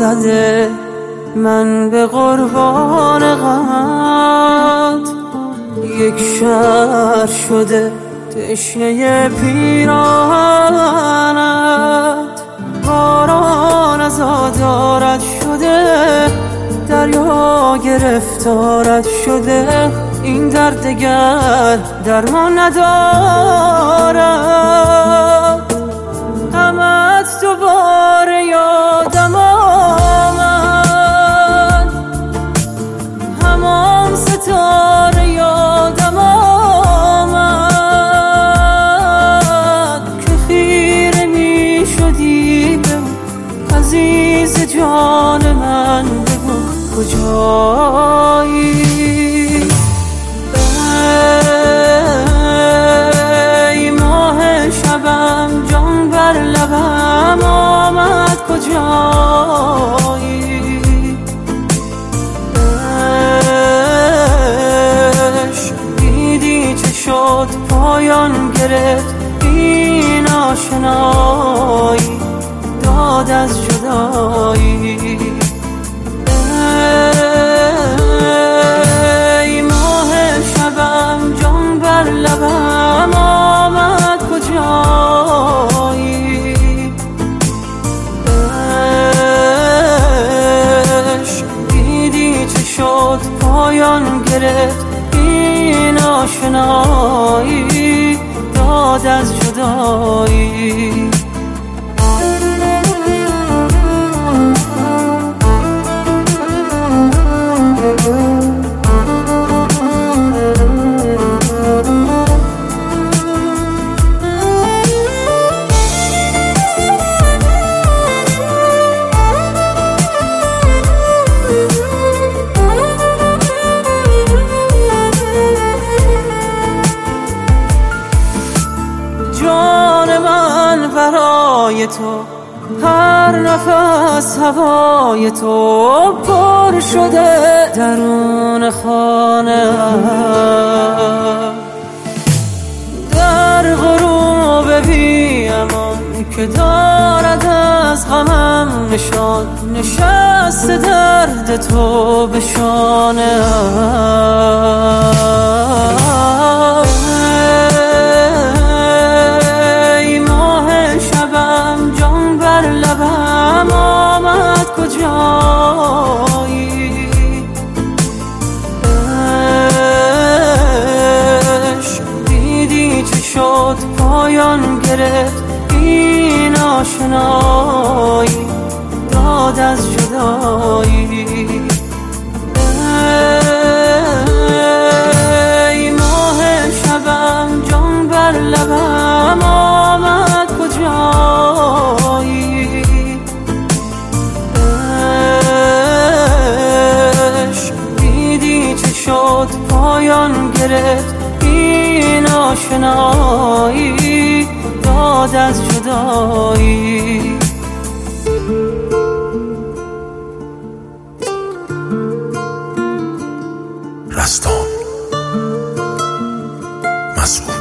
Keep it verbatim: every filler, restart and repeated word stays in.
زده، من به قربان غمت یک شهر شده، تشنه پیراهنت. باران از آزارت شده، دریا گرفتارت شده، این درد دگر درمان ندارد. غمت دوباره یادم آمد، همان ستاره یادم آمد که خیره می شدی به عزیز جان من. بگو کجایی؟ ای ماه شبم جان بر لبم آمد، کجایی؟ عشق دیدی چه شد پایان گرفت این آشنایی، داد از جدایی. ای ماه شبم جان بر لبم آمد، کجایی؟ عشق دیدی چه شد پایان گرفت این آشنایی، داد از جدایی. جان من برای تو، هر نفس هوای تو پر شده درون خانه. در غروب بی امان که دارد از غمم نشان، نشست درد تو به شانه. لبم آمد، کجایی؟ عشق دیدی چه شد پایان گرفت این آشنایی، داد از جدایی. ای ماه شبم جان بر لبم آمد، کجایی؟ شد پایان گرفت این آشنایی، داد از جدایی. رستان مسئول